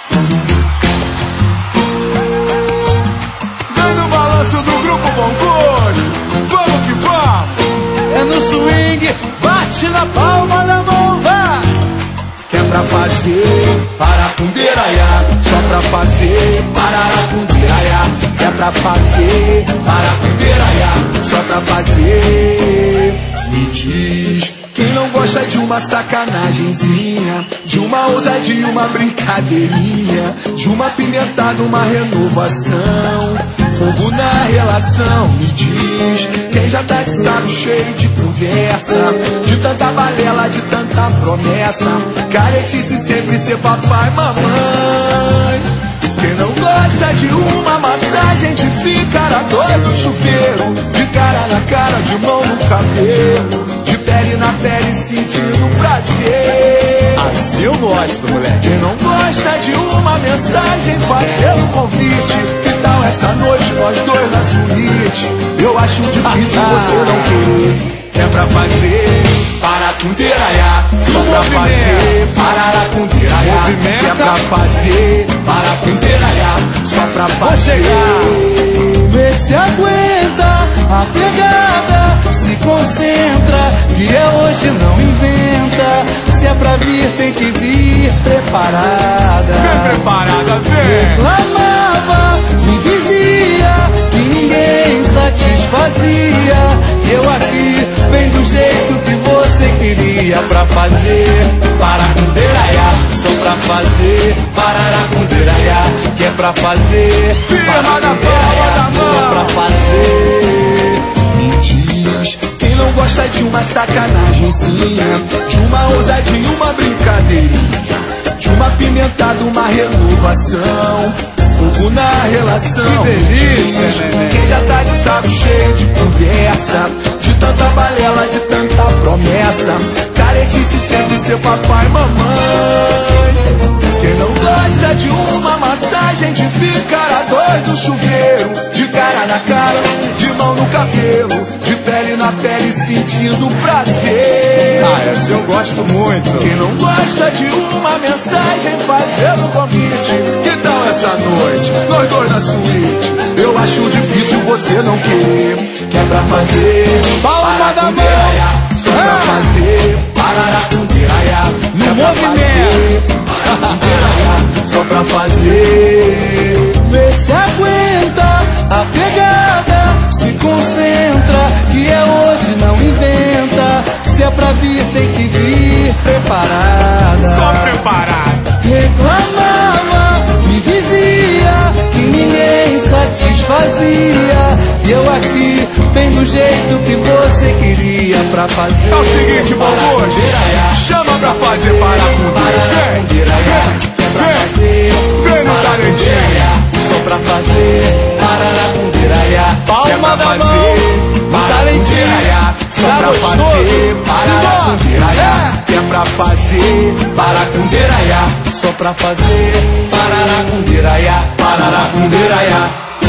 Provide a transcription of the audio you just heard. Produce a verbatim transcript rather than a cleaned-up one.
Dando o balanço do grupo Bom Gosto. Vamos que vamos. É no swing, bate na palma da mão, vai. Que é pra fazer paracundiraiá, só pra fazer pararacundiraiá. Que é pra fazer paracundiraiá, só pra fazer. Me diz quem não gosta de uma sacanagemzinha, de uma ousadia, uma brincadeirinha, de uma pimentada, uma renovação, fogo na relação. Me diz quem já tá de saco cheio de conversa, de tanta balela, de tanta promessa, caretice sempre ser papai, mamãe. Quem não gosta de uma massagem, de ficar a dor do chuveiro, de cara na cara, de mão no cabelo, de pele na pele sentindo prazer. Assim eu gosto, moleque. Quem não gosta de uma mensagem, fazendo um convite, que tal essa noite nós dois na suíte? Eu acho difícil você não querer. É pra fazer paracundiraiá, só pra fazer pararacundiraiá. É pra fazer paracundiraiá, só pra fazer. Vê se aguenta a pegada, se concentra, que é hoje, não inventa. Se é pra vir, tem que vir preparada. Vem preparada, vem. Reclamava, me dizia que ninguém satisfazia. Eu aqui, bem do jeito que você queria, pra fazer paracundiraiá, só pra fazer pararacundiraiá. Que é pra fazer paracundiraiá, só pra fazer. Me diz quem não gosta de uma sacanagemzinha, de uma ousadia, uma brincadeirinha, de uma pimentada, uma renovação, fogo na relação. Que delícia, né? Quem já tá de saco cheio de conversa, de tanta balela, de tanta promessa, caretice sempre ser papai, mamãe. Quem não gosta de uma massagem, de ficar a dois do chuveiro, de cara na cara, de mão no cabelo, de pele na pele sentindo prazer. Ah, essa eu gosto muito. Quem não gosta de uma mensagem, fazendo convite, que tal essa noite nós dois na suíte? Eu acho difícil você não querer. Que é pra fazer palma da mão, só pra fazer pararacundiraiá. No movimento, só pra fazer. vê se aguenta a pegada, se concentra, que é hoje, não inventa. Se é pra vir, tem que vir preparada. Só preparada. Reclamava, me dizia que ninguém satisfazia. E eu aqui, bem do jeito que você queria, pra fazer. É o seguinte, bom gosto, chama pra fazer paracundiraiá. Vem, vem, vem no talentinho. Só pra fazer pararacundiraiá. Palma da mão, paracundiraiá. Só pra fazer paracundiraiá. Que é pra fazer paracundiraiá. Só pra fazer pararacundiraiá. Pararacundiraiá.